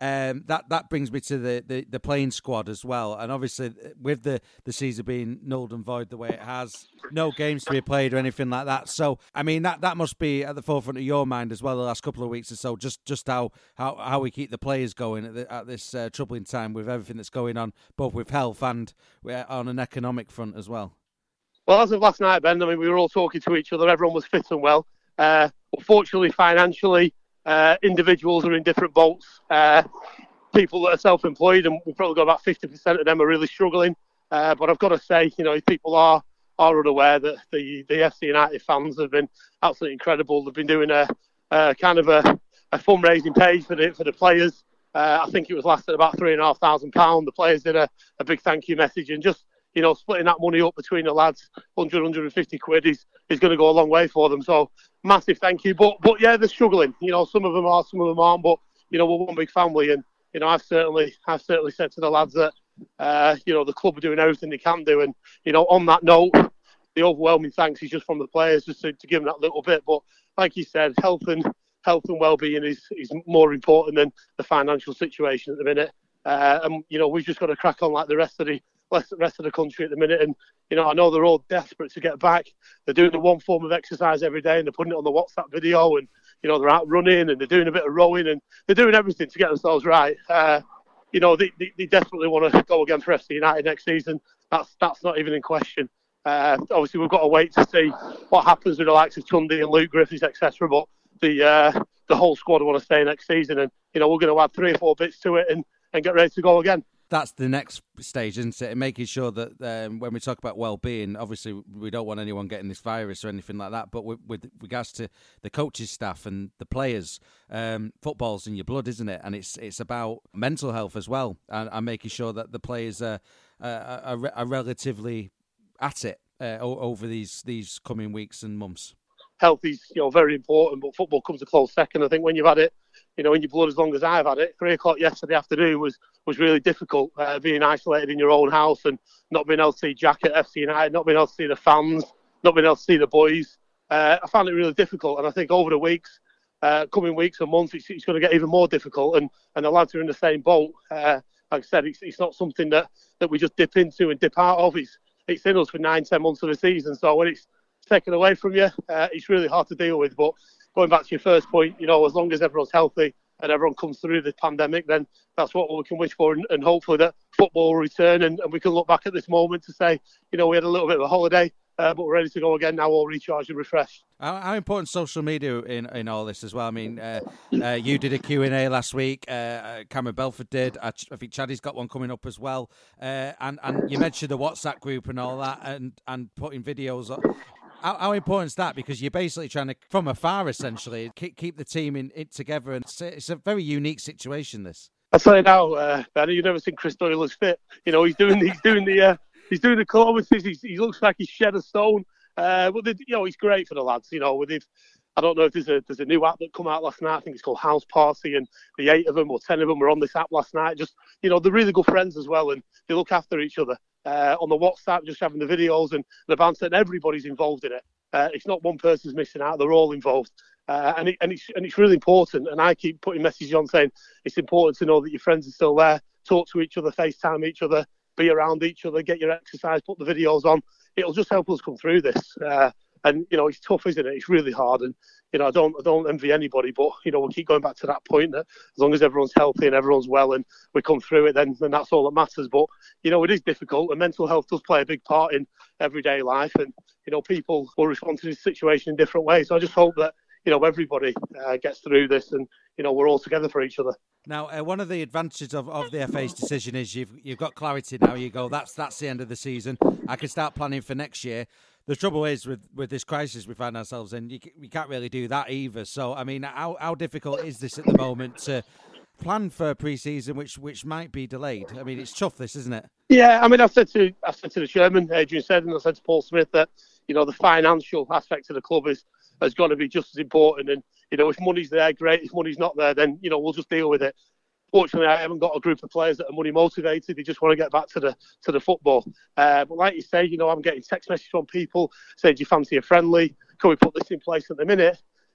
um, that that brings me to the, the, the playing squad as well. And obviously, with the, the season being nulled and void the way it has, no games to be played or anything like that. So, I mean, that, that must be at the forefront of your mind as well the last couple of weeks or so, just just how, how, how we keep the players going at, the, at this uh, troubling time with everything that's going on, both with health and uh, on an economic front as well. Well, as of last night, Ben, I mean, we were all talking to each other. Everyone was fit and well. Uh, unfortunately, financially, uh, individuals are in different boats. Uh, people that are self-employed, and we've probably got about fifty percent of them are really struggling. Uh, but I've got to say, you know, if people are are unaware that the, the F C United fans have been absolutely incredible. They've been doing a, a kind of a, a fundraising page for the for the players. Uh, I think it was last at about three and a half thousand pounds. The players did a, a big thank you message, and just, you know, splitting that money up between the lads, one hundred, one hundred fifty quid is, is going to go a long way for them. So massive thank you. But but yeah, they're struggling. You know, some of them are, some of them aren't. But you know, we're one big family, and you know, I've certainly I've certainly said to the lads that uh, you know, the club are doing everything they can do. And you know, on that note, the overwhelming thanks is just from the players, just to, to give them that little bit. But like you said, health and health and well-being is is more important than the financial situation at the minute. Uh, and you know, we've just got to crack on like the rest of the rest of the country at the minute. And you know, I know they're all desperate to get back. They're doing the one form of exercise every day, and they're putting it on the WhatsApp video, and you know, they're out running and they're doing a bit of rowing, and they're doing everything to get themselves right. Uh, you know, they, they, they desperately want to go again for F C United next season. That's that's not even in question. Uh, obviously, we've got to wait to see what happens with the likes of Tunde and Luke Griffiths, et cetera. But the uh, the whole squad want to stay next season, and you know, we're going to add three or four bits to it and, and get ready to go again. That's the next stage, isn't it? And making sure that um, when we talk about well-being, obviously we don't want anyone getting this virus or anything like that. But with, with regards to the coaches, staff, and the players, um, football's in your blood, isn't it? And it's it's about mental health as well, and, and making sure that the players are are, are, are relatively at it uh, over these these coming weeks and months. Health is, you know, very important, but football comes a close second. I think when you've had it, you know, in your blood as long as I've had it, three o'clock yesterday afternoon was was really difficult. Uh, being isolated in your own house and not being able to see Jack at F C United, not being able to see the fans, not being able to see the boys. Uh, I found it really difficult, and I think over the weeks, uh, coming weeks and months, it's, it's going to get even more difficult. And, and the lads are in the same boat. Uh, like I said, it's, it's not something that, that we just dip into and dip out of. It's it's in us for nine, ten months of the season. So when it's taken away from you, uh, it's really hard to deal with. But going back to your first point, you know, as long as everyone's healthy and everyone comes through the pandemic, then that's what we can wish for, and, and hopefully that football will return, and, and we can look back at this moment to say, you know, we had a little bit of a holiday, uh, but we're ready to go again now, all recharged and refreshed. How, how important social media in, in all this as well? I mean, uh, uh, you did a Q and A last week, uh, Cameron Belford did, I, I think Chaddy's got one coming up as well, uh, and, and you mentioned the WhatsApp group and all that, and, and putting videos on. How, how important is that? Because you're basically trying to, from afar, essentially, keep, keep the team in it together. And it's a, it's a very unique situation, this. I tell you now, uh, Ben, you've never seen Chris Doyle as fit. You know, he's doing he's doing the uh, he's doing the kilometres. He's, he looks like he's shed a stone. Uh, but the, you know, he's great for the lads. You know, with if I don't know if there's a there's a new app that come out last night. I think it's called House Party, and the eight of them or ten of them were on this app last night. Just, you know, they're really good friends as well, and they look after each other. Uh, on the WhatsApp, just having the videos and the banter, and everybody's involved in it. Uh, it's not one person's missing out; they're all involved, uh, and, it, and it's and it's really important. And I keep putting messages on saying it's important to know that your friends are still there. Talk to each other, FaceTime each other, be around each other, get your exercise, put the videos on. It'll just help us come through this. Uh, and you know, it's tough, isn't it? It's really hard, and you know, I don't I don't envy anybody, but you know, we'll keep going back to that point that as long as everyone's healthy and everyone's well, and we come through it, then then that's all that matters. But you know, it is difficult, and mental health does play a big part in everyday life, and you know, people will respond to this situation in different ways. So I just hope that, you know, everybody uh, gets through this, and you know, we're all together for each other. Now, uh, one of the advantages of, of the F A's decision is you've you've got clarity now. You go, that's that's the end of the season. I can start planning for next year. The trouble is with, with this crisis we find ourselves in, you, you can't really do that either. So, I mean, how how difficult is this at the moment to plan for pre-season, which which might be delayed? I mean, it's tough, this, isn't it? Yeah, I mean, I've said to I've said to the chairman, Adrian said, and I said to Paul Smith that, you know, the financial aspect of the club is has got to be just as important. And you know, if money's there, great. If money's not there, then you know, we'll just deal with it. Fortunately, I haven't got a group of players that are money motivated. They just want to get back to the to the football. Uh, but like you say, you know, I'm getting text messages from people saying, "Do you fancy a friendly? Can we put this in place at the minute?"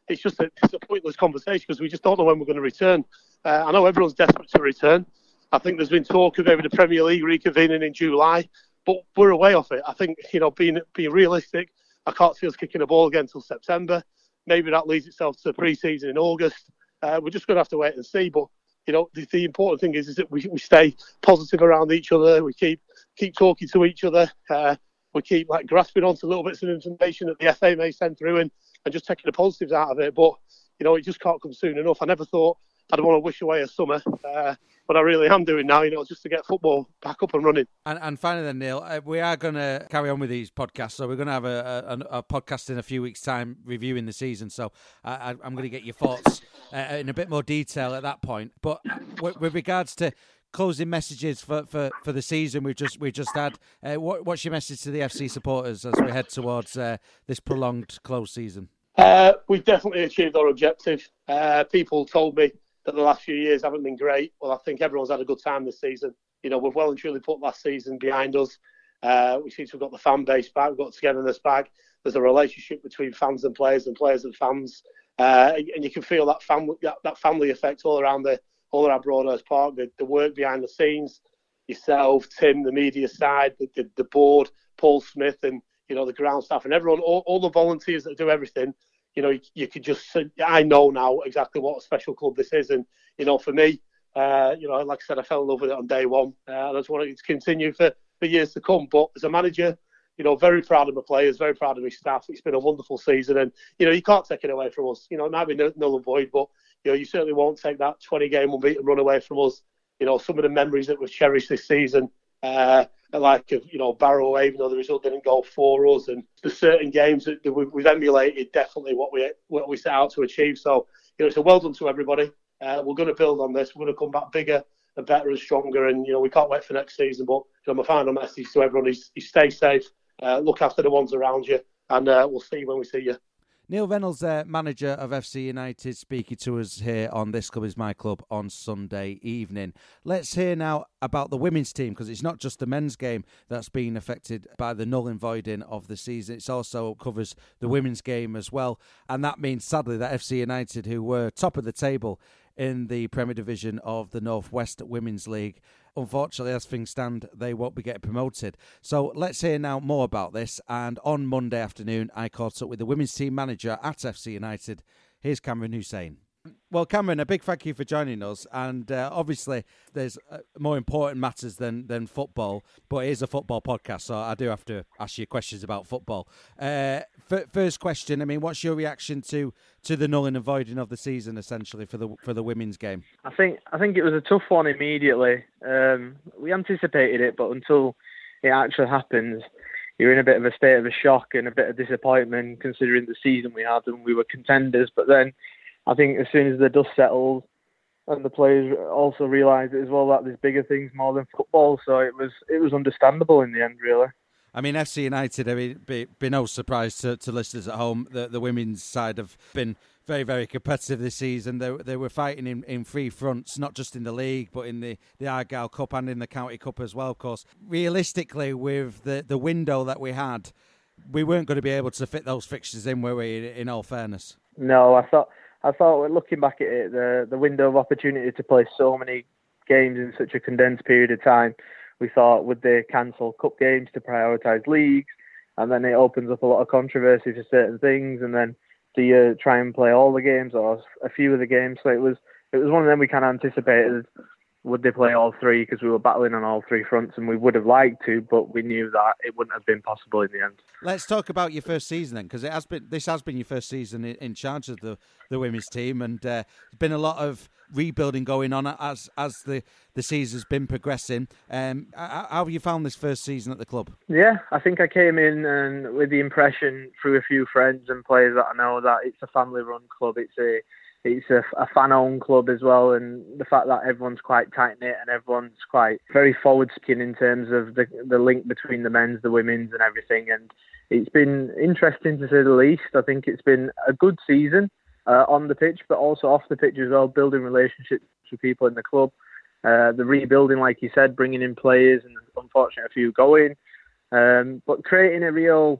it's just a, it's a pointless conversation because we just don't know when we're going to return. Uh, I know everyone's desperate to return. I think there's been talk of maybe the Premier League reconvening in July, but we're away off it. I think, you know, being being realistic, I can't see us kicking a ball again until September. Maybe that leads itself to pre-season in August. Uh, we're just going to have to wait and see. But, you know, the, the important thing is, is that we, we stay positive around each other. We keep keep talking to each other. Uh, we keep like grasping onto little bits of information that the F A may send through and, and just taking the positives out of it. But, you know, it just can't come soon enough. I never thought I'd want to wish away a summer, uh, but I really am doing now, you know, just to get football back up and running. And, and finally then, Neil, uh, we are going to carry on with these podcasts, so we're going to have a, a, a podcast in a few weeks' time reviewing the season, so I, I'm going to get your thoughts uh, in a bit more detail at that point. But with, with regards to closing messages for, for, for the season we've just we just had, uh, what, what's your message to the F C supporters as we head towards uh, this prolonged closed season? Uh, we've definitely achieved our objective. Uh, people told me that the last few years haven't been great. Well, I think everyone's had a good time this season. You know, we've well and truly put last season behind us. Uh, we seem to have got the fan base back. We've got togetherness back. There's a relationship between fans and players and players and fans. Uh, and you can feel that family that, that family effect all around the all around Broadhurst Park. The, the work behind the scenes, yourself, Tim, the media side, the, the, the board, Paul Smith, and you know the ground staff and everyone, all, all the volunteers that do everything. You know, you, you could just, I know now exactly what a special club this is. And, you know, for me, uh, you know, like I said, I fell in love with it on day one. Uh, and I just want it to continue for, for years to come. But as a manager, you know, very proud of my players, very proud of my staff. It's been a wonderful season. And, you know, you can't take it away from us. You know, it might be null and void, but, you know, you certainly won't take that twenty-game unbeaten run away from us. You know, some of the memories that we've cherished this season, uh, like, you know, Barrow, even though the result didn't go for us, and the certain games that we've emulated definitely what we what we set out to achieve. So, you know, it's a well done to everybody. Uh, we're going to build on this. We're going to come back bigger and better and stronger. And, you know, we can't wait for next season. But, you know, my final message to everyone is, is stay safe, uh, look after the ones around you, and uh, we'll see you when we see you. Neil Reynolds, uh, manager of F C United, speaking to us here on This Club Is My Club on Sunday evening. Let's hear now about the women's team, because it's not just the men's game that's been affected by the null and voiding of the season. It also covers the women's game as well. And that means, sadly, that F C United, who were top of the table in the Premier Division of the North West Women's League, unfortunately, as things stand, they won't be getting promoted. So let's hear now more about this. And on Monday afternoon, I caught up with the women's team manager at F C United. Here's Cameron Hussein. Well, Cameron, a big thank you for joining us. And uh, obviously, there's uh, more important matters than, than football, but it is a football podcast, so I do have to ask you questions about football. Uh, f- first question, I mean, what's your reaction to, to the null and voiding of the season, essentially, for the for the women's game? I think I think it was a tough one immediately. Um, we anticipated it, but until it actually happens, you're in a bit of a state of a shock and a bit of disappointment, considering the season we had and we were contenders. But then I think as soon as the dust settled and the players also realised as well that there's bigger things more than football, so it was it was understandable in the end, really. I mean, F C United, I mean, be, be no surprise to, to listeners at home, the, the women's side have been very, very competitive this season. They, they were fighting in, in three fronts, not just in the league, but in the, the Argyle Cup and in the County Cup as well, of course. Realistically, with the, the window that we had, we weren't going to be able to fit those fixtures in, were we, in all fairness? No, I thought... I thought, looking back at it, the the window of opportunity to play so many games in such a condensed period of time, we thought, would they cancel cup games to prioritise leagues? And then it opens up a lot of controversy for certain things. And then do you try and play all the games or a few of the games? So it was it was one of them we kind of anticipated. Would they play all three? Because we were battling on all three fronts, and we would have liked to, but we knew that it wouldn't have been possible in the end. Let's talk about your first season then, because it has been this has been your first season in, in charge of the, the women's team, and uh, there's been a lot of rebuilding going on as as the, the season's been progressing. Um, how have you found this first season at the club? Yeah, I think I came in and with the impression through a few friends and players that I know that it's a family-run club. It's a It's a, a fan-owned club as well, and the fact that everyone's quite tight-knit and everyone's quite very forward-thinking in terms of the the link between the men's, the women's and everything. And it's been interesting to say the least. I think it's been a good season uh, on the pitch, but also off the pitch as well, building relationships with people in the club. Uh, the rebuilding, like you said, bringing in players, and unfortunately a few going. Um, but creating a real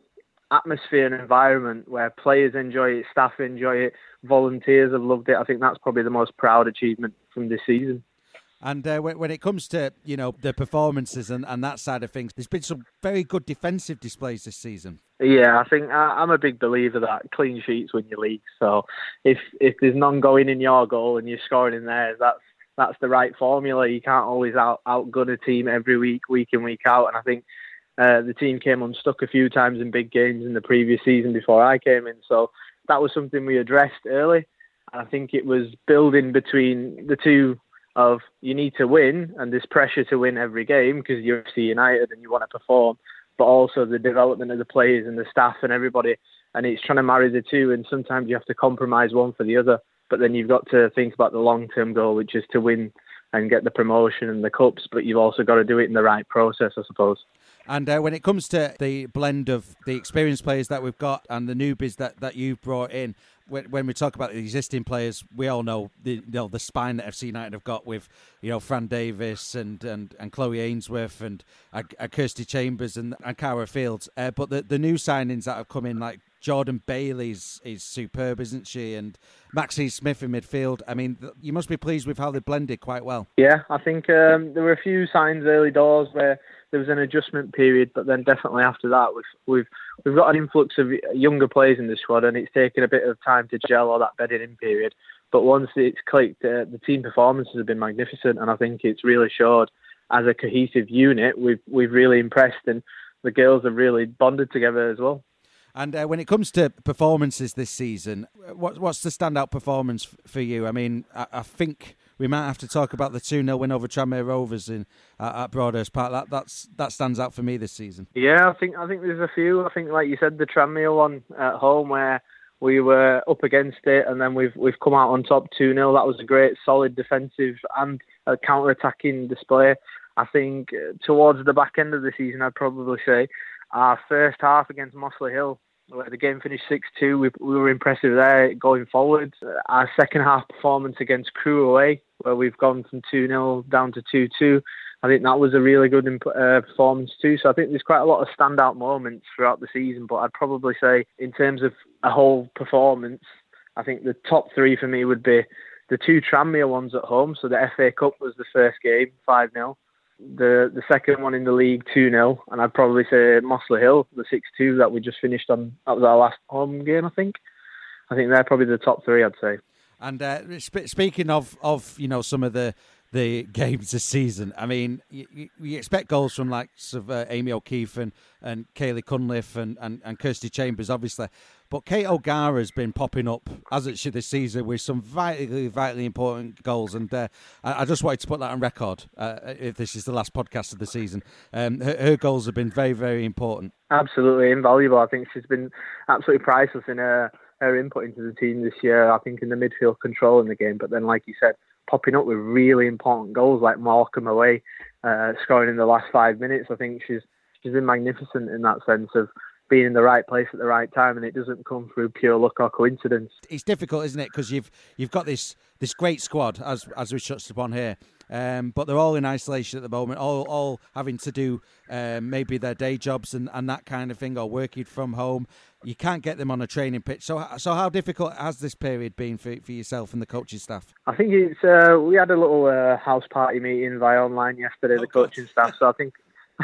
atmosphere and environment where players enjoy it, staff enjoy it, volunteers have loved it. I think that's probably the most proud achievement from this season. And uh, when it comes to, you know, the performances and, and that side of things, there's been some very good defensive displays this season. Yeah, I think I, I'm a big believer that clean sheets win your league. So if if there's none going in your goal and you're scoring in theirs, that's that's the right formula. You can't always out outgun a team every week, week in, week out. And I think uh, the team came unstuck a few times in big games in the previous season before I came in. So that was something we addressed early. And I think it was building between the two of you need to win and there's pressure to win every game because you're F C United and you want to perform, but also the development of the players and the staff and everybody. And it's trying to marry the two, and sometimes you have to compromise one for the other. But then you've got to think about the long-term goal, which is to win and get the promotion and the cups, but you've also got to do it in the right process, I suppose. And uh, when it comes to the blend of the experienced players that we've got and the newbies that, that you've brought in, when, when we talk about the existing players, we all know the you know, the spine that F C United have got with, you know, Fran Davis and, and, and Chloe Ainsworth and uh, Kirsty Chambers and, and Cara Fields. Uh, but the, the new signings that have come in, like Jordan Bailey's is superb, isn't she? And Maxine Smith in midfield. I mean, you must be pleased with how they blended quite well. Yeah, I think um, there were a few signs early doors where there was an adjustment period, but then definitely after that, we've we've we've got an influx of younger players in the squad, and it's taken a bit of time to gel or that bedding in period. But once it's clicked, uh, the team performances have been magnificent, and I think it's really showed as a cohesive unit. We've we've really impressed, and the girls have really bonded together as well. And uh, when it comes to performances this season, what, what's the standout performance f- for you? I mean, I, I think we might have to talk about the two nil win over Tranmere Rovers in uh, at Broadhurst Park. That that's that stands out for me this season. Yeah, I think I think there's a few. I think, like you said, the Tranmere one at home where we were up against it, and then we've we've come out on top two nil. That was a great, solid defensive and uh, counter-attacking display. I think uh, towards the back end of the season, I'd probably say our first half against Mossley Hill, where the game finished six two, we, we were impressive there going forward. Our second half performance against Crewe away, where we've gone from two nil down to two two, I think that was a really good uh, performance too. So I think there's quite a lot of standout moments throughout the season, but I'd probably say in terms of a whole performance, I think the top three for me would be the two Tranmere ones at home. So the F A Cup was the first game, five nil. The the second one in the league, two nil, and I'd probably say Mossley Hill, the six two that we just finished on. That was our last home game, I think. I think they're probably the top three, I'd say. And uh, sp- speaking of, of, you know, some of the, the games this season, I mean, you, you expect goals from like of, uh, Amy O'Keefe and, and Kaylee Cunliffe and, and, and Kirsty Chambers, obviously. But Kate O'Gara's been popping up, hasn't she, this season with some vitally, vitally important goals. And uh, I, I just wanted to put that on record, uh, if this is the last podcast of the season. Um, her, her goals have been very, very important. Absolutely invaluable. I think she's been absolutely priceless in her, her input into the team this year. I think in the midfield control in the game. But then, like you said, popping up with really important goals like Morecambe away, uh, scoring in the last five minutes. I think she's she's been magnificent in that sense of being in the right place at the right time, and it doesn't come through pure luck or coincidence. It's difficult, isn't it? Because you've you've got this this great squad, as as we touched upon here, um, but they're all in isolation at the moment, all all having to do um, maybe their day jobs and, and that kind of thing, or working from home. You can't get them on a training pitch. So so how difficult has this period been for for yourself and the coaching staff? I think it's uh, we had a little uh, house party meeting via online yesterday, oh, the coaching good. staff. So I think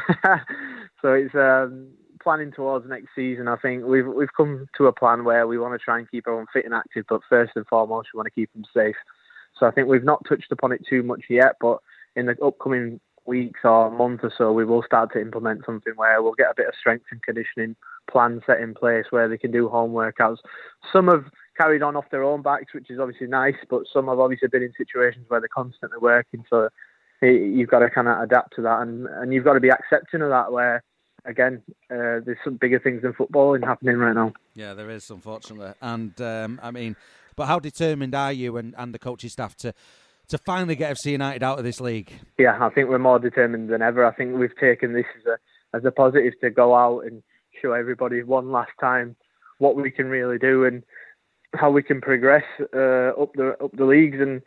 so it's. Um, planning towards next season, I think we've we've come to a plan where we want to try and keep everyone fit and active, but first and foremost, we want to keep them safe. So I think we've not touched upon it too much yet, but in the upcoming weeks or month or so, we will start to implement something where we'll get a bit of strength and conditioning plan set in place where they can do home workouts. Some have carried on off their own backs, which is obviously nice, but some have obviously been in situations where they're constantly working. So you've got to kind of adapt to that, and, and you've got to be accepting of that where, again, uh, there's some bigger things than footballing happening right now. Yeah, there is, unfortunately. And, um, I mean, but how determined are you and, and the coaching staff to to finally get F C United out of this league? Yeah, I think we're more determined than ever. I think we've taken this as a, as a positive to go out and show everybody one last time what we can really do and how we can progress uh, up the up the leagues. And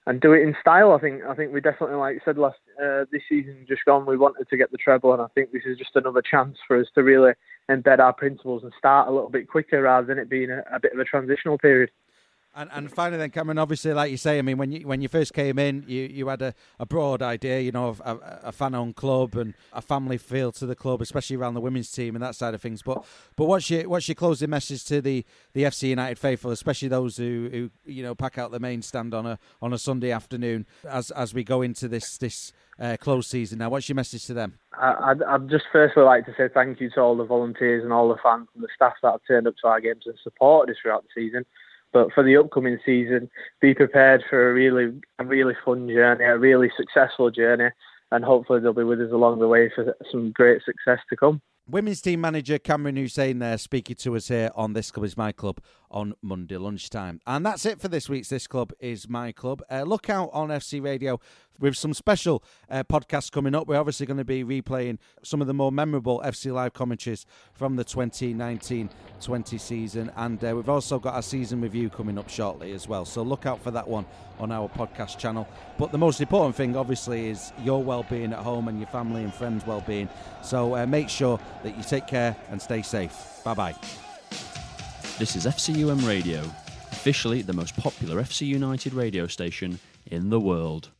and do it in style. I think I think we definitely, like you said, last uh, this season just gone, we wanted to get the treble, and I think this is just another chance for us to really embed our principles and start a little bit quicker rather than it being a, a bit of a transitional period. And, and finally then, Cameron, obviously, like you say, I mean, when you when you first came in, you, you had a, a broad idea, you know, of a, a fan-owned club and a family feel to the club, especially around the women's team and that side of things. But but what's your what's your closing message to the, the F C United faithful, especially those who, who you know pack out the main stand on a on a Sunday afternoon as as we go into this this uh, closed season now? What's your message to them? I, I'd, I'd just firstly like to say thank you to all the volunteers and all the fans and the staff that have turned up to our games and supported us throughout the season. But for the upcoming season, be prepared for a really, a really fun journey, a really successful journey, and hopefully they'll be with us along the way for some great success to come. Women's team manager Cameron Hussein there, speaking to us here on This Club Is My Club on Monday lunchtime. And that's it for this week's This Club Is My Club. Uh, look out on F C Radio with some special uh, podcasts coming up. We're obviously going to be replaying some of the more memorable F C Live commentaries from the twenty nineteen twenty season. And uh, we've also got our season review coming up shortly as well. So look out for that one on our podcast channel. But the most important thing, obviously, is your well-being at home and your family and friends' well-being. So uh, make sure that you take care and stay safe. Bye-bye. This is F C U M Radio, officially the most popular F C United radio station in the world.